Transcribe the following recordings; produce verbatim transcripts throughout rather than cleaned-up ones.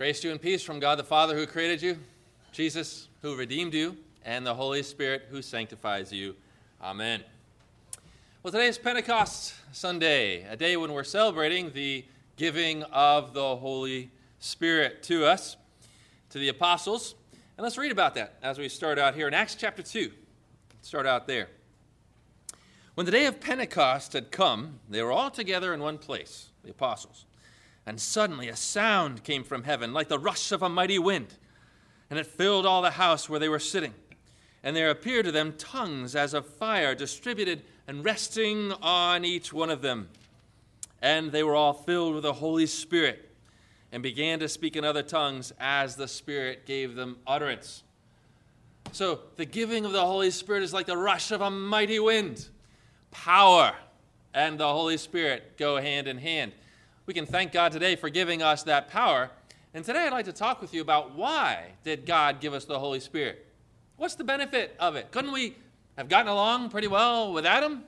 Grace to you and peace from God the Father who created you, Jesus who redeemed you, and the Holy Spirit who sanctifies you. Amen. Well, today is Pentecost Sunday, a day when we're celebrating the giving of the Holy Spirit to us, to the apostles. And let's read about that as we start out here in Acts chapter two. Let's start out there. When the day of Pentecost had come, they were all together in one place, the apostles. And suddenly a sound came from heaven like the rush of a mighty wind, and it filled all the house where they were sitting. And there appeared to them tongues as of fire, distributed and resting on each one of them. And they were all filled with the Holy Spirit and began to speak in other tongues as the Spirit gave them utterance. So the giving of the Holy Spirit is like the rush of a mighty wind. Power and the Holy Spirit go hand in hand. We can thank God today for giving us that power. And today I'd like to talk with you about why did God give us the Holy Spirit? What's the benefit of it? Couldn't we have gotten along pretty well without him?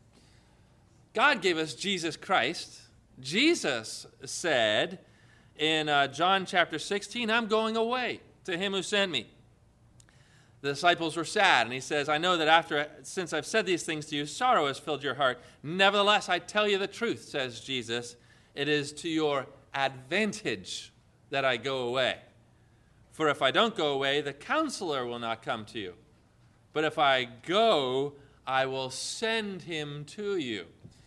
God gave us Jesus Christ. Jesus said in uh, John chapter sixteen, I'm going away to him who sent me. The disciples were sad, and he says, I know that after, since I've said these things to you, sorrow has filled your heart. Nevertheless, I tell you the truth, says Jesus. It is to your advantage that I go away. For if I don't go away, the counselor will not come to you. But if I go, I will send him to you.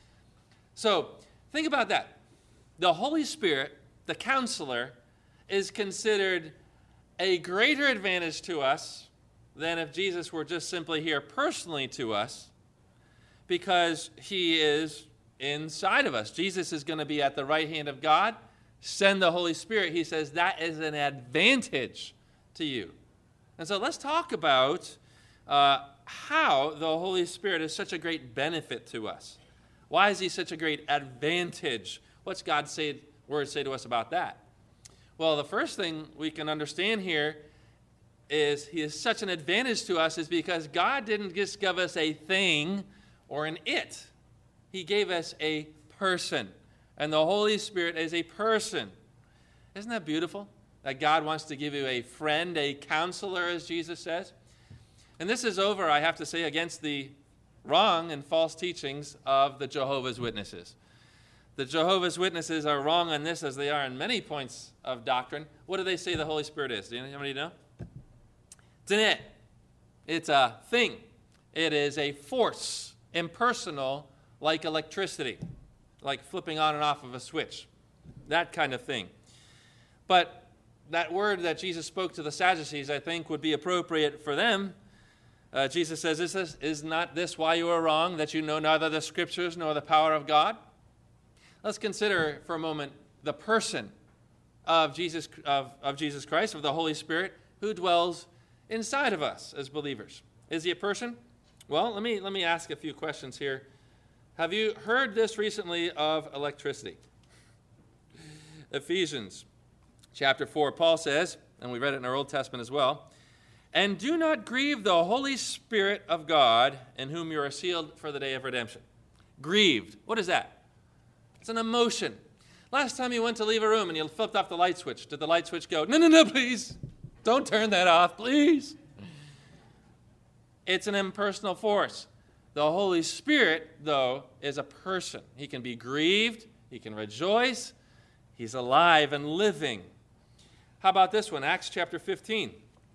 So think about that. The Holy Spirit, the counselor, is considered a greater advantage to us than if Jesus were just simply here personally to us, because he is inside of us. Jesus is going to be at the right hand of God. Send the Holy Spirit. He says that is an advantage to you. And so let's talk about uh, how the Holy Spirit is such a great benefit to us. Why is he such a great advantage? What's God's say, word say to us about that? Well, the first thing we can understand here is he is such an advantage to us is because God didn't just give us a thing or an it. He gave us a person, and the Holy Spirit is a person. Isn't that beautiful? That God wants to give you a friend, a counselor, as Jesus says. And this is over, I have to say, against the wrong and false teachings of the Jehovah's Witnesses. The Jehovah's Witnesses are wrong on this as they are in many points of doctrine. What do they say the Holy Spirit is? Do anybody know? It's an it. It's a thing. It is a force, impersonal, like electricity, like flipping on and off of a switch, that kind of thing. But that word that Jesus spoke to the Sadducees, I think, would be appropriate for them. Uh, Jesus says, is, this, is not this why you are wrong, that you know neither the Scriptures nor the power of God? Let's consider for a moment the person of Jesus, of, of Jesus Christ, of the Holy Spirit, who dwells inside of us as believers. Is he a person? Well, let me, let me ask a few questions here. Have you heard this recently of electricity? Ephesians chapter four, Paul says, and we read it in our Old Testament as well, and do not grieve the Holy Spirit of God, in whom you are sealed for the day of redemption. Grieved. What is that? It's an emotion. Last time you went to leave a room and you flipped off the light switch, did the light switch go, no, no, no, please, don't turn that off, please? It's an impersonal force. The Holy Spirit, though, is a person. He can be grieved. He can rejoice. He's alive and living. How about this one? Acts chapter fifteen.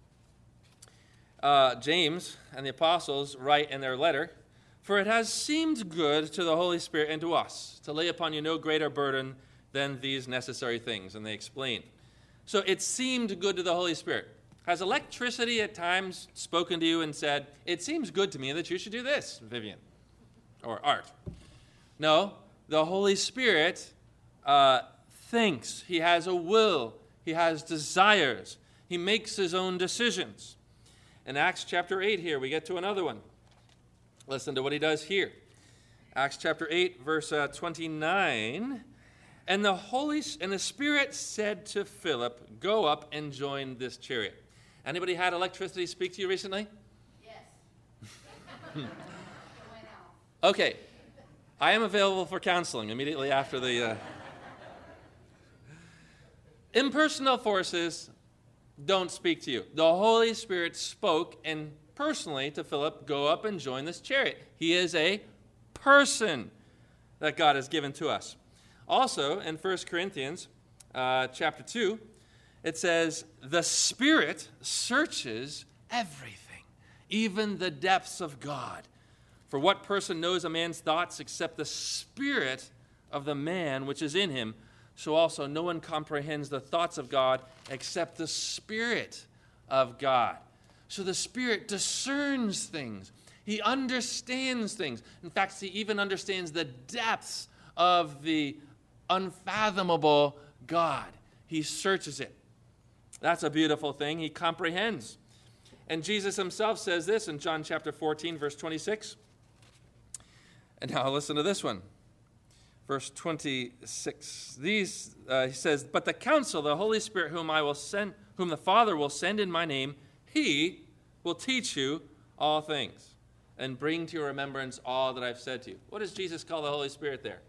Uh, James and the apostles write in their letter, for it has seemed good to the Holy Spirit and to us to lay upon you no greater burden than these necessary things. And they explain. So it seemed good to the Holy Spirit. Has electricity at times spoken to you and said, it seems good to me that you should do this, Vivian, or Art? No, the Holy Spirit uh, thinks. He has a will. He has desires. He makes his own decisions. In Acts chapter eight here, we get to another one. Listen to what he does here. Acts chapter eight, verse uh, twenty-nine. And the Holy and the Spirit said to Philip, go up and join this chariot. Anybody had electricity speak to you recently? Yes. Okay. I am available for counseling immediately after the... Uh... Impersonal forces don't speak to you. The Holy Spirit spoke and personally to Philip, go up and join this chariot. He is a person that God has given to us. Also, in First Corinthians uh, chapter two, it says, the Spirit searches everything, even the depths of God. For what person knows a man's thoughts except the spirit of the man which is in him? So also no one comprehends the thoughts of God except the Spirit of God. So the Spirit discerns things. He understands things. In fact, he even understands the depths of the unfathomable God. He searches it. That's a beautiful thing. He comprehends. And Jesus himself says this in John chapter fourteen, verse twenty-six. And now listen to this one. Verse twenty-six. These, uh, he says, but the counsel, the Holy Spirit, whom I will send, whom the Father will send in my name, he will teach you all things and bring to your remembrance all that I've said to you. What does Jesus call the Holy Spirit there?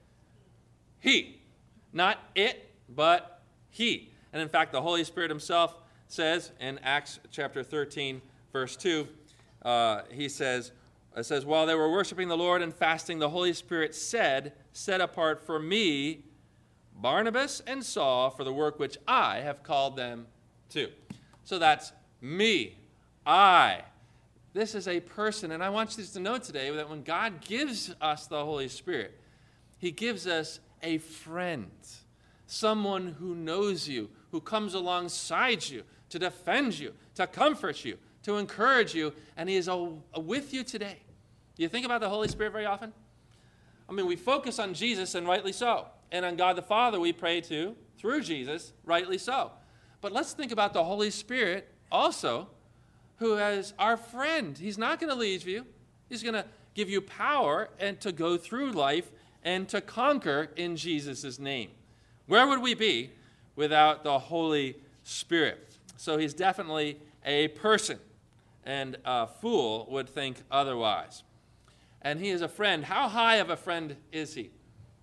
He. Not it, but he. And in fact, the Holy Spirit himself says in Acts chapter thirteen, verse two, uh, he says, it says, while they were worshiping the Lord and fasting, the Holy Spirit said, set apart for me Barnabas and Saul for the work which I have called them to. So that's me, I. This is a person, and I want you to know today that when God gives us the Holy Spirit, he gives us a friend, someone who knows you, who comes alongside you to defend you, to comfort you, to encourage you, and he is a, a with you today. Do you think about the Holy Spirit very often? I mean, we focus on Jesus, and rightly so. And on God the Father we pray to, through Jesus, rightly so. But let's think about the Holy Spirit also, who is our friend. He's not going to leave you. He's going to give you power and to go through life and to conquer in Jesus' name. Where would we be without the Holy Spirit? So he's definitely a person, and a fool would think otherwise. And he is a friend. How high of a friend is he?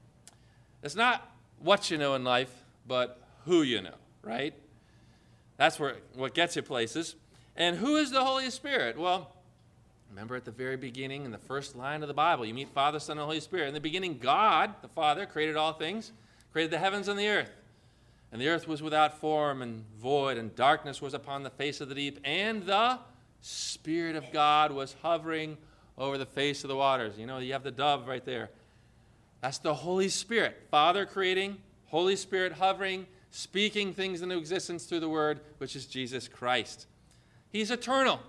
It's not what you know in life, but who you know, right? That's where what gets you places. And who is the Holy Spirit? Well, remember at the very beginning, in the first line of the Bible, you meet Father, Son, and Holy Spirit. In the beginning, God, the Father, created all things, created the heavens and the earth. And the earth was without form and void, and darkness was upon the face of the deep, and the Spirit of God was hovering over the face of the waters. You know, you have the dove right there. That's the Holy Spirit. Father creating, Holy Spirit hovering, speaking things into existence through the Word, which is Jesus Christ. He's eternal.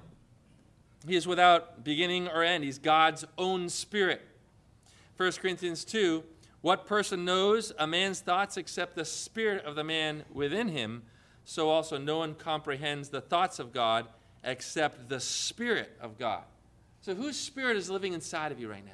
He is without beginning or end. He's God's own Spirit. First Corinthians two, what person knows a man's thoughts except the spirit of the man within him? So also no one comprehends the thoughts of God except the Spirit of God. So whose spirit is living inside of you right now?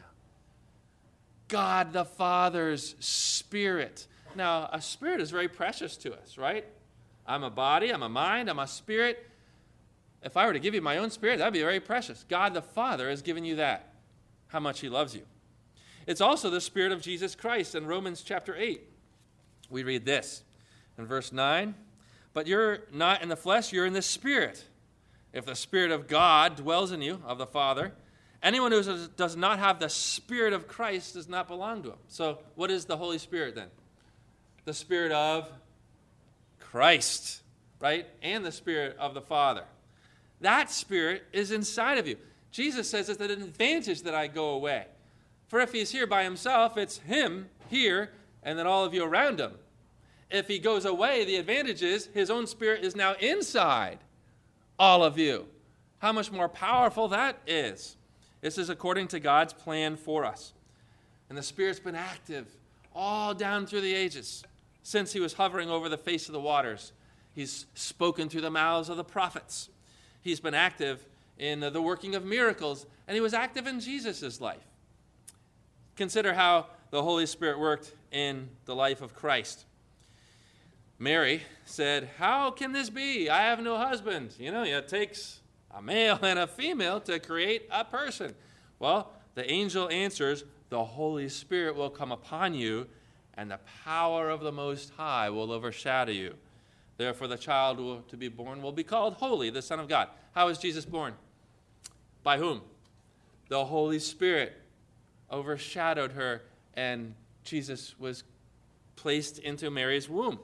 God the Father's Spirit. Now, a spirit is very precious to us, right? I'm a body, I'm a mind, I'm a spirit. If I were to give you my own spirit, that would be very precious. God the Father has given you that, how much he loves you. It's also the Spirit of Jesus Christ. In Romans chapter eight, we read this in verse nine, but you're not in the flesh, you're in the Spirit. If the Spirit of God dwells in you, of the Father, anyone who does not have the Spirit of Christ does not belong to him. So what is the Holy Spirit then? The Spirit of Christ, right? And the Spirit of the Father. That Spirit is inside of you. Jesus says it's an advantage that I go away. For if he's here by himself, it's him here and then all of you around him. If he goes away, the advantage is his own Spirit is now inside all of you. How much more powerful that is. This is according to God's plan for us. And the Spirit's been active all down through the ages. Since he was hovering over the face of the waters, he's spoken through the mouths of the prophets. He's been active in the working of miracles, and he was active in Jesus' life. Consider how the Holy Spirit worked in the life of Christ. Mary said, how can this be? I have no husband. You know, it takes a male and a female to create a person. Well, the angel answers, the Holy Spirit will come upon you, and the power of the Most High will overshadow you. Therefore, the child will, to be born will be called Holy, the Son of God. How was Jesus born? By whom? The Holy Spirit overshadowed her, and Jesus was placed into Mary's womb.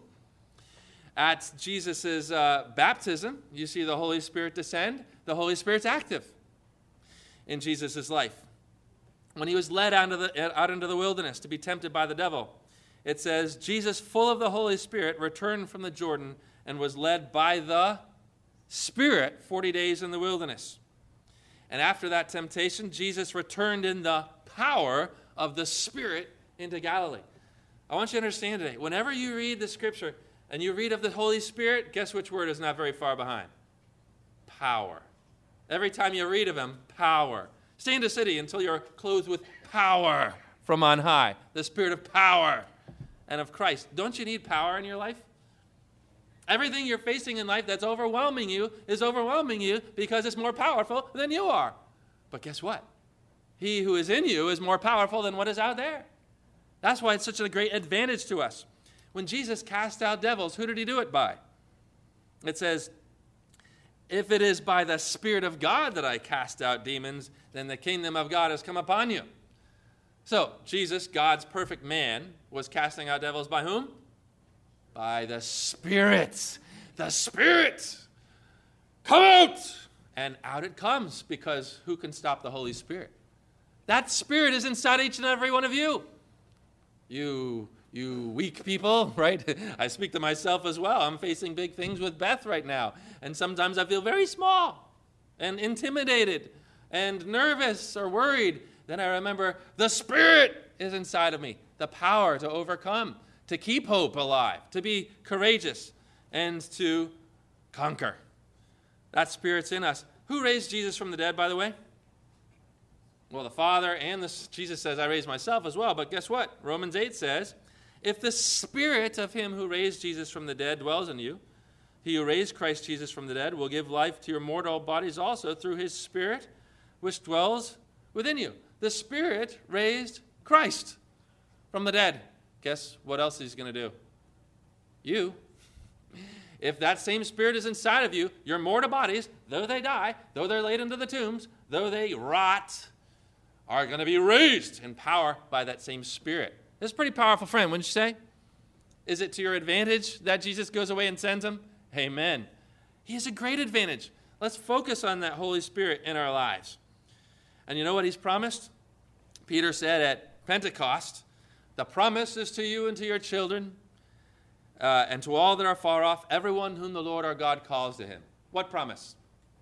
At Jesus' uh, baptism, you see the Holy Spirit descend. The Holy Spirit's active in Jesus' life. When he was led out, of the, out into the wilderness to be tempted by the devil, it says, Jesus, full of the Holy Spirit, returned from the Jordan and was led by the Spirit forty days in the wilderness. And after that temptation, Jesus returned in the power of the Spirit into Galilee. I want you to understand today, whenever you read the Scripture and you read of the Holy Spirit, guess which word is not very far behind? Power. Every time you read of him, power. Stay in the city until you're clothed with power from on high, the Spirit of power and of Christ. Don't you need power in your life? Everything you're facing in life that's overwhelming you is overwhelming you because it's more powerful than you are. But guess what? He who is in you is more powerful than what is out there. That's why it's such a great advantage to us. When Jesus cast out devils, who did he do it by? It says, if it is by the Spirit of God that I cast out demons, then the kingdom of God has come upon you. So, Jesus, God's perfect man, was casting out devils by whom? By the Spirit. The Spirit. Come out! And out it comes, because who can stop the Holy Spirit? That Spirit is inside each and every one of you. You, you weak people, right? I speak to myself as well. I'm facing big things with Beth right now. And sometimes I feel very small and intimidated and nervous or worried. Then I remember the Spirit is inside of me, the power to overcome, to keep hope alive, to be courageous, and to conquer. That Spirit's in us. Who raised Jesus from the dead, by the way? Well, the Father and the, Jesus says, I raised myself as well. But guess what? Romans eight says, if the Spirit of him who raised Jesus from the dead dwells in you, he who raised Christ Jesus from the dead will give life to your mortal bodies also through his Spirit, which dwells within you. The Spirit raised Christ from the dead. Guess what else he's going to do? You. If that same Spirit is inside of you, your mortal bodies, though they die, though they're laid into the tombs, though they rot, are going to be raised in power by that same Spirit. This is a pretty powerful, friend, wouldn't you say? Is it to your advantage that Jesus goes away and sends him? Amen. He has a great advantage. Let's focus on that Holy Spirit in our lives. And you know what he's promised? Peter said at Pentecost, the promise is to you and to your children, uh, and to all that are far off, everyone whom the Lord our God calls to him. What promise?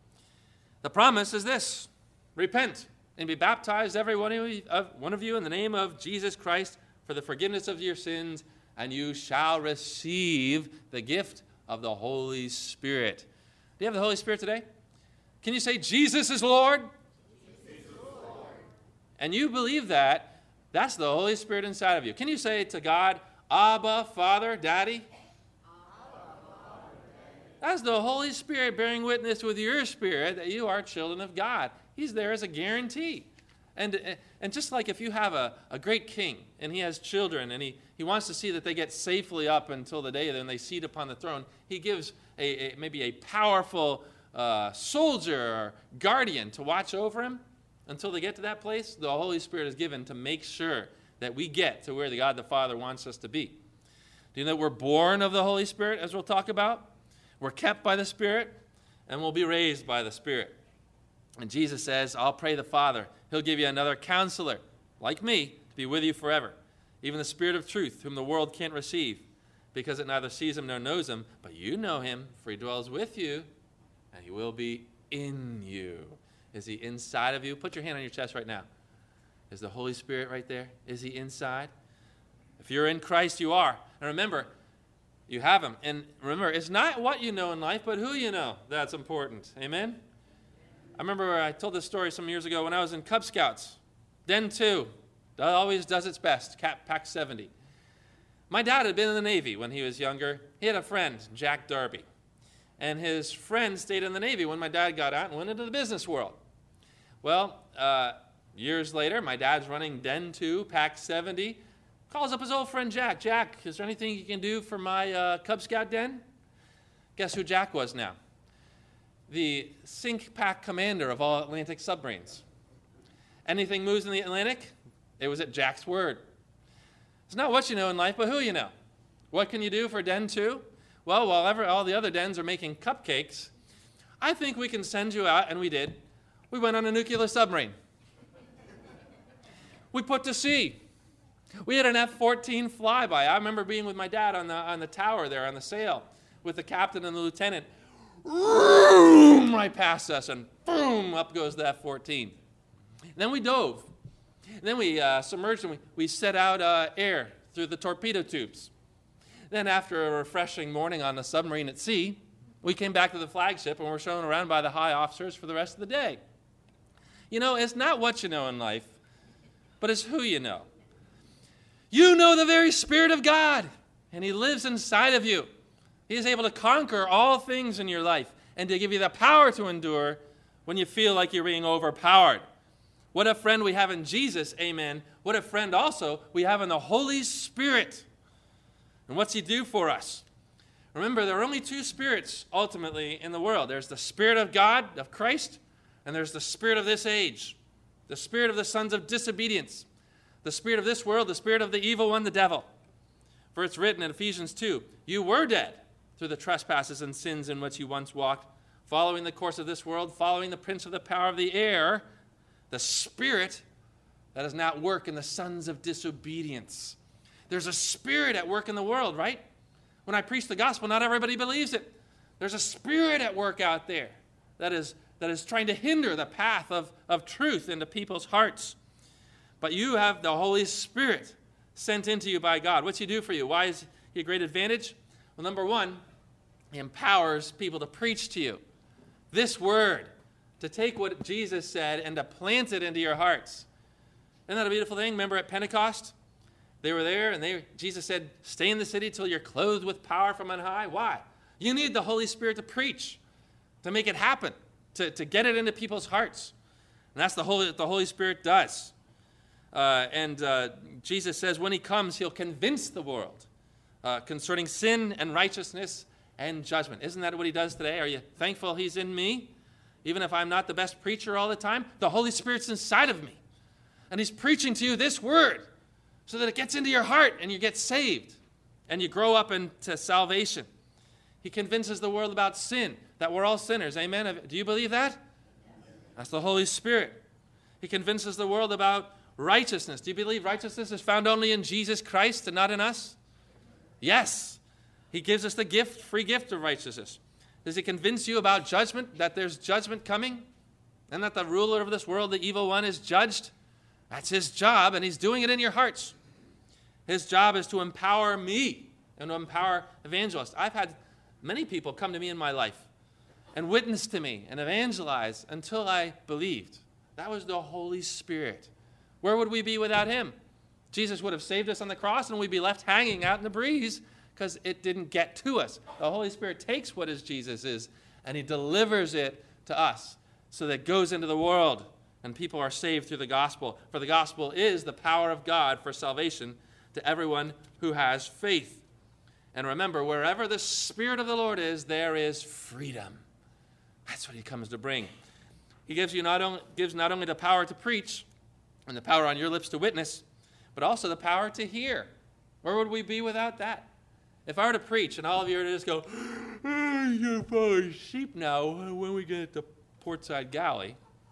The promise is this: repent and be baptized, every one of you, uh, one of you in the name of Jesus Christ for the forgiveness of your sins, and you shall receive the gift of the Holy Spirit. Do you have the Holy Spirit today? Can you say, Jesus is Lord? Jesus is Lord. And you believe that, that's the Holy Spirit inside of you. Can you say to God, Abba, Father, Daddy? Abba, Father, Daddy. That's the Holy Spirit bearing witness with your spirit that you are children of God. He's there as a guarantee. And, and just like if you have a, a great king and he has children and he, he wants to see that they get safely up until the day then they seat upon the throne, he gives a, a maybe a powerful uh, soldier or guardian to watch over him until they get to that place. The Holy Spirit is given to make sure that we get to where the God the Father wants us to be. Do you know that we're born of the Holy Spirit, as we'll talk about? We're kept by the Spirit, and we'll be raised by the Spirit. And Jesus says, I'll pray the Father. He'll give you another counselor, like me, to be with you forever. Even the Spirit of truth, whom the world can't receive, because it neither sees him nor knows him. But you know him, for he dwells with you, and he will be in you. Is he inside of you? Put your hand on your chest right now. Is the Holy Spirit right there? Is he inside? If you're in Christ, you are. And remember, you have him. And remember, it's not what you know in life, but who you know that's important. Amen? I remember I told this story some years ago when I was in Cub Scouts. Den two. That always does its best. Cap Pac seventy. My dad had been in the Navy when he was younger. He had a friend, Jack Darby. And his friend stayed in the Navy when my dad got out and went into the business world. Well, uh, years later, my dad's running Den two, Pac seventy. Calls up his old friend Jack. Jack, is there anything you can do for my uh, Cub Scout den? Guess who Jack was now? The sink pack commander of all Atlantic submarines. Anything moves in the Atlantic, it was at Jack's word. It's not what you know in life, but who you know. What can you do for Den two? Well, while ever, all the other dens are making cupcakes, I think we can send you out, and we did. We went on a nuclear submarine. We put to sea. We had an F fourteen flyby. I remember being with my dad on the, on the tower there, on the sail, with the captain and the lieutenant. Vroom, right past us, and boom, up goes the F fourteen. And then we dove. And then we uh, submerged, and we, we set out uh, air through the torpedo tubes. Then after a refreshing morning on the submarine at sea, we came back to the flagship and were shown around by the high officers for the rest of the day. You know, it's not what you know in life, but it's who you know. You know the very Spirit of God, and He lives inside of you. He is able to conquer all things in your life and to give you the power to endure when you feel like you're being overpowered. What a friend we have in Jesus, amen. What a friend also we have in the Holy Spirit. And what's He do for us? Remember, there are only two spirits ultimately in the world. There's the Spirit of God, of Christ, and there's the spirit of this age, the spirit of the sons of disobedience, the spirit of this world, the spirit of the evil one, the devil. For it's written in Ephesians two, you were dead through the trespasses and sins in which you once walked, following the course of this world, following the prince of the power of the air, the spirit that is now at work in the sons of disobedience. There's a spirit at work in the world, right? When I preach the gospel, not everybody believes it. There's a spirit at work out there that is, that is trying to hinder the path of, of truth into people's hearts. But you have the Holy Spirit sent into you by God. What's He do for you? Why is He a great advantage? Well, number one, He empowers people to preach to you. This word, to take what Jesus said and to plant it into your hearts. Isn't that a beautiful thing? Remember at Pentecost? They were there, and they, Jesus said, stay in the city till you're clothed with power from on high. Why? You need the Holy Spirit to preach, to make it happen, to, to get it into people's hearts. And that's the Holy, the Holy Spirit does. Uh, and uh, Jesus says when He comes, He'll convince the world uh, concerning sin and righteousness and judgment. Isn't that what He does today? Are you thankful He's in me? Even if I'm not the best preacher all the time, the Holy Spirit's inside of me. And He's preaching to you this word, so that it gets into your heart and you get saved and you grow up into salvation. He convinces the world about sin, that we're all sinners. Amen? Do you believe that? That's the Holy Spirit. He convinces the world about righteousness. Do you believe righteousness is found only in Jesus Christ and not in us? Yes. He gives us the gift, free gift of righteousness. Does He convince you about judgment, that there's judgment coming and that the ruler of this world, the evil one, is judged? That's His job, and He's doing it in your hearts. His job is to empower me and to empower evangelists. I've had many people come to me in my life and witness to me and evangelize until I believed. That was the Holy Spirit. Where would we be without Him? Jesus would have saved us on the cross, and we'd be left hanging out in the breeze because it didn't get to us. The Holy Spirit takes what is Jesus is, and He delivers it to us so that it goes into the world, and people are saved through the gospel. For the gospel is the power of God for salvation to everyone who has faith. And remember, wherever the Spirit of the Lord is, there is freedom. That's what He comes to bring. He gives you not only, gives not only the power to preach and the power on your lips to witness, but also the power to hear. Where would we be without that? If I were to preach and all of you were to just go, oh, you're gonna follow sheep now when we get to Portside Galley,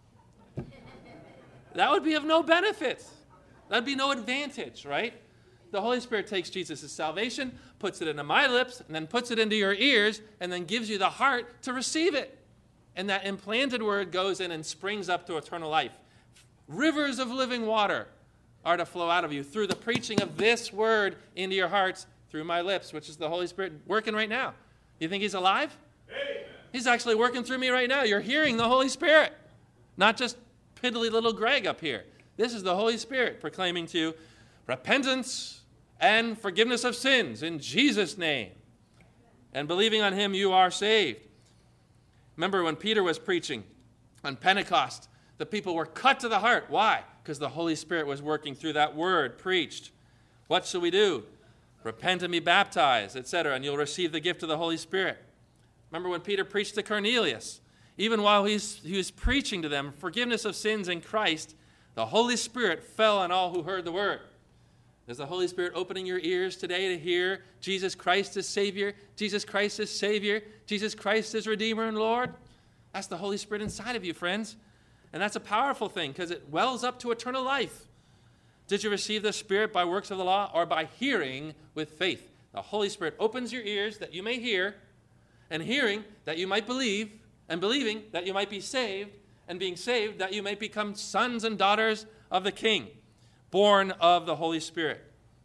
that would be of no benefit. That'd be no advantage, right? The Holy Spirit takes Jesus' salvation, puts it into my lips, and then puts it into your ears, and then gives you the heart to receive it. And that implanted word goes in and springs up to eternal life. Rivers of living water are to flow out of you through the preaching of this word into your hearts through my lips, which is the Holy Spirit working right now. You think He's alive? Amen. He's actually working through me right now. You're hearing the Holy Spirit, not just piddly little Greg up here. This is the Holy Spirit proclaiming to you repentance and forgiveness of sins in Jesus' name. And believing on Him, you are saved. Remember when Peter was preaching on Pentecost, the people were cut to the heart. Why? Because the Holy Spirit was working through that word preached. What shall we do? Repent and be baptized, et cetera, and you'll receive the gift of the Holy Spirit. Remember when Peter preached to Cornelius? Even while he's, he was preaching to them forgiveness of sins in Christ, the Holy Spirit fell on all who heard the word. Is the Holy Spirit opening your ears today to hear Jesus Christ is Savior, Jesus Christ is Savior, Jesus Christ is Redeemer and Lord? That's the Holy Spirit inside of you, friends. And that's a powerful thing because it wells up to eternal life. Did you receive the Spirit by works of the law or by hearing with faith? The Holy Spirit opens your ears that you may hear, and hearing that you might believe, and believing that you might be saved, and being saved that you might become sons and daughters of the King, born of the Holy Spirit.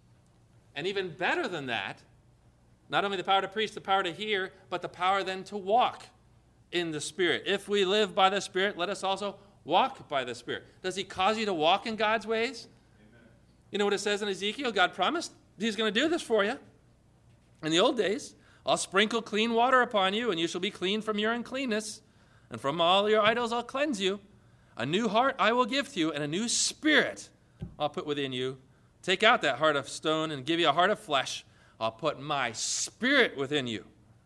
And even better than that, not only the power to preach, the power to hear, but the power then to walk in the Spirit. If we live by the Spirit, let us also walk by the Spirit. Does he cause you to walk in God's ways? Amen. You know what it says in Ezekiel? God promised he's going to do this for you. In the old days, I'll sprinkle clean water upon you, and you shall be clean from your uncleanness, and from all your idols I'll cleanse you. A new heart I will give to you, and a new spirit I'll put within you. Take out that heart of stone and give you a heart of flesh. I'll put my spirit within you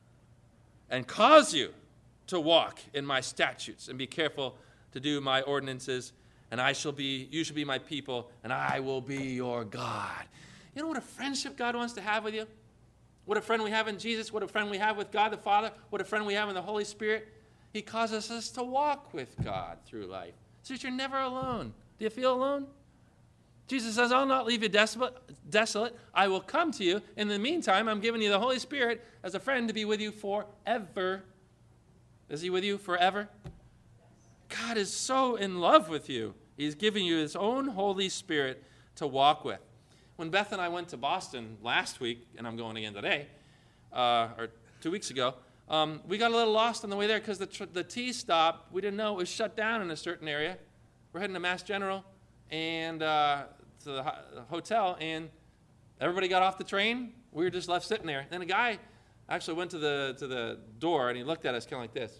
and cause you to walk in my statutes and be careful to do my ordinances, and I shall be, you shall be my people, and I will be your God. You know what a friendship God wants to have with you? What a friend we have in Jesus, what a friend we have with God the Father, what a friend we have in the Holy Spirit. He causes us to walk with God through life so that you're never alone. Do you feel alone? Jesus says, I'll not leave you desolate, desolate. I will come to you. In the meantime, I'm giving you the Holy Spirit as a friend to be with you forever. Is he with you forever? God is so in love with you. He's giving you his own Holy Spirit to walk with. When Beth and I went to Boston last week, and I'm going again today, uh, or two weeks ago, um, we got a little lost on the way there because the, tr- the T stop, we didn't know it was shut down in a certain area. We're heading to Mass General and uh, to the ho- hotel, and everybody got off the train. We were just left sitting there. Then a guy actually went to the to the door, and he looked at us kind of like this.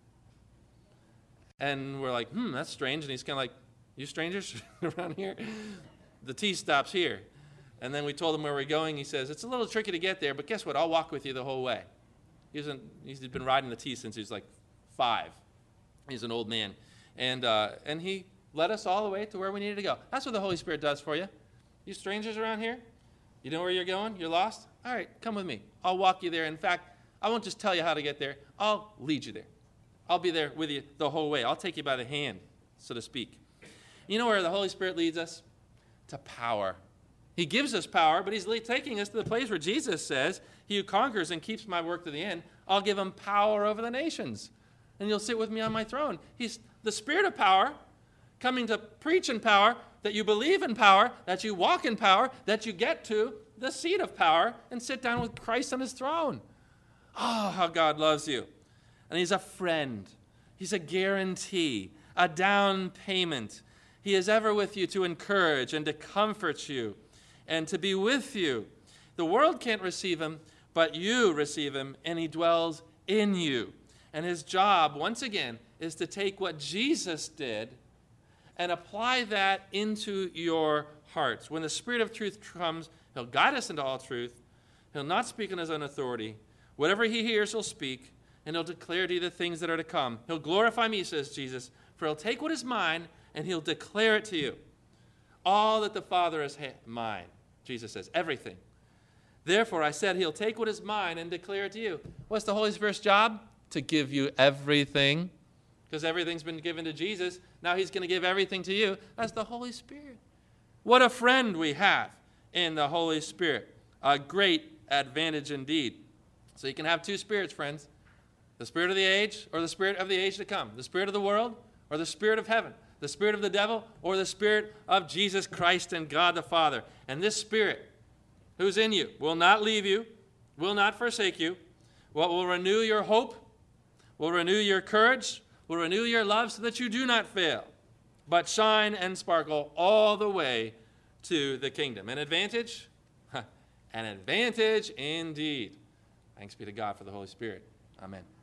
And we're like, hmm, that's strange. And he's kind of like, you strangers around here? The T stop's here. And then we told him where we're going. He says, it's a little tricky to get there, but guess what? I'll walk with you the whole way. He wasn't, he's been riding the T since he was like five. He's an old man. And uh, and he led us all the way to where we needed to go. That's what the Holy Spirit does for you. You strangers around here, you know where you're going? You're lost? All right, come with me. I'll walk you there. In fact, I won't just tell you how to get there. I'll lead you there. I'll be there with you the whole way. I'll take you by the hand, so to speak. You know where the Holy Spirit leads us? To power. He gives us power, but he's taking us to the place where Jesus says, he who conquers and keeps my work to the end, I'll give him power over the nations. And you'll sit with me on my throne. He's the Spirit of power, coming to preach in power, that you believe in power, that you walk in power, that you get to the seat of power and sit down with Christ on his throne. Oh, how God loves you. And he's a friend. He's a guarantee, a down payment. He is ever with you to encourage and to comfort you and to be with you. The world can't receive him, but you receive him, and he dwells in you. And his job, once again, is to take what Jesus did and apply that into your hearts. When the Spirit of truth comes, he'll guide us into all truth. He'll not speak on his own authority. Whatever he hears, he'll speak, and he'll declare to you the things that are to come. He'll glorify me, says Jesus, for he'll take what is mine, and he'll declare it to you. All that the Father is ha- mine, Jesus says, everything. Therefore, I said he'll take what is mine and declare it to you. What's the Holy Spirit's job? To give you everything. Because everything's been given to Jesus. Now he's going to give everything to you. That's the Holy Spirit. What a friend we have in the Holy Spirit. A great advantage indeed. So you can have two spirits, friends. The spirit of the age or the spirit of the age to come. The spirit of the world or the spirit of heaven. The spirit of the devil or the spirit of Jesus Christ and God the Father. And this Spirit who's in you will not leave you, will not forsake you. What will renew your hope, will renew your courage, will renew your love so that you do not fail, but shine and sparkle all the way to the kingdom. An advantage? An advantage indeed. Thanks be to God for the Holy Spirit. Amen.